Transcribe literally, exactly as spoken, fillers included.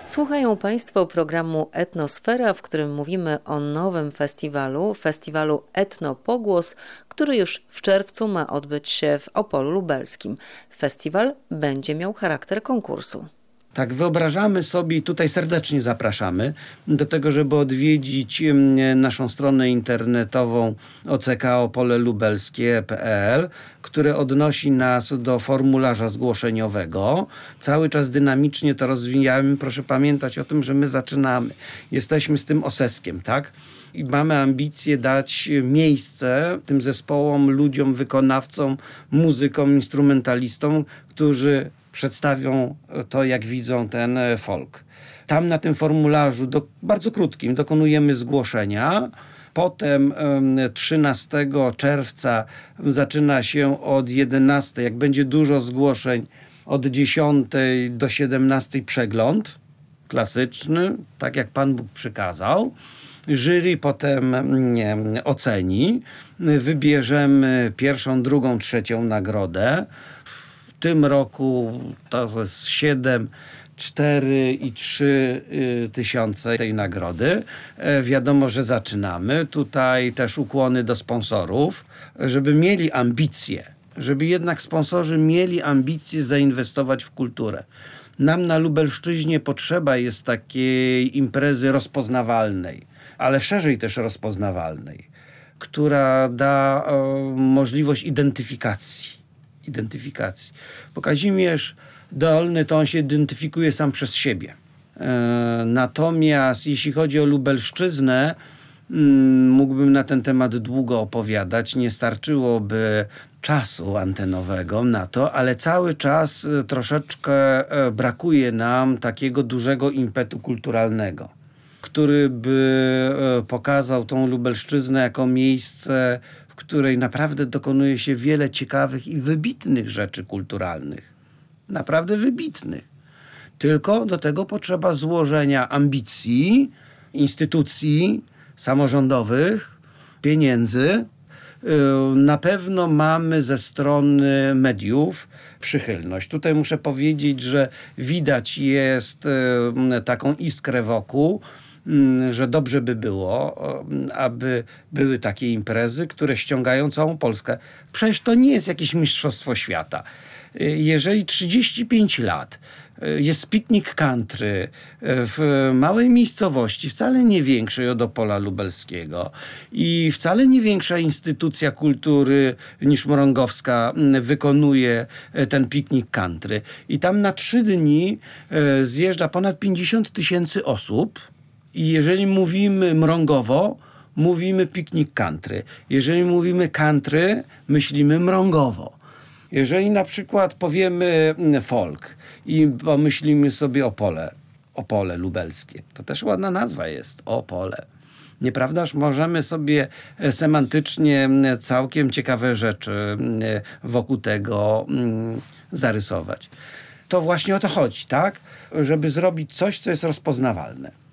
Słuchają Państwo programu Etnosfera, w którym mówimy o nowym festiwalu, festiwalu Etnopogłos, który już w czerwcu ma odbyć się w Opolu Lubelskim. Festiwal będzie miał charakter konkursu. Tak, wyobrażamy sobie i tutaj serdecznie zapraszamy do tego, żeby odwiedzić naszą stronę internetową o c k opole lubelskie kropka p l, które odnosi nas do formularza zgłoszeniowego. Cały czas dynamicznie to rozwijamy. Proszę pamiętać o tym, że my zaczynamy. Jesteśmy z tym oseskiem, tak? I mamy ambicje dać miejsce tym zespołom, ludziom, wykonawcom, muzykom, instrumentalistom, którzy przedstawią to, jak widzą ten folk. Tam na tym formularzu, do, bardzo krótkim, dokonujemy zgłoszenia. Potem trzynastego czerwca zaczyna się od jedenastej, jak będzie dużo zgłoszeń, od dziesiątej do siedemnastej przegląd klasyczny, tak jak Pan Bóg przykazał. Jury potem nie, oceni. Wybierzemy pierwszą, drugą, trzecią nagrodę. W tym roku to jest siedem, cztery i trzy tysiące tej nagrody. Wiadomo, że zaczynamy. Tutaj też ukłony do sponsorów, żeby mieli ambicje, żeby jednak sponsorzy mieli ambicje zainwestować w kulturę. Nam na Lubelszczyźnie potrzeba jest takiej imprezy rozpoznawalnej, ale szerzej też rozpoznawalnej, która da o, możliwość identyfikacji. identyfikacji. Bo Kazimierz Dolny to on się identyfikuje sam przez siebie. E, natomiast jeśli chodzi o Lubelszczyznę, m, mógłbym na ten temat długo opowiadać. Nie starczyłoby czasu antenowego na to, ale cały czas e, troszeczkę e, brakuje nam takiego dużego impetu kulturalnego, który by e, pokazał tą Lubelszczyznę jako miejsce, w której naprawdę dokonuje się wiele ciekawych i wybitnych rzeczy kulturalnych. Naprawdę wybitnych. Tylko do tego potrzeba złożenia ambicji, instytucji samorządowych, pieniędzy. Na pewno mamy ze strony mediów przychylność. Tutaj muszę powiedzieć, że widać jest taką iskrę wokół, że dobrze by było, aby były takie imprezy, które ściągają całą Polskę. Przecież to nie jest jakieś mistrzostwo świata. Jeżeli trzydzieści pięć lat jest piknik country w małej miejscowości, wcale nie większej od Opola Lubelskiego i wcale nie większa instytucja kultury niż Mrągowska wykonuje ten piknik country i tam na trzy dni zjeżdża ponad pięćdziesiąt tysięcy osób i jeżeli mówimy mrągowo, mówimy piknik country. Jeżeli mówimy country, myślimy mrągowo. Jeżeli na przykład powiemy folk i pomyślimy sobie Opole, Opole Lubelskie, to też ładna nazwa jest, Opole. Nieprawdaż? Możemy sobie semantycznie całkiem ciekawe rzeczy wokół tego zarysować. To właśnie o to chodzi, tak? Żeby zrobić coś, co jest rozpoznawalne.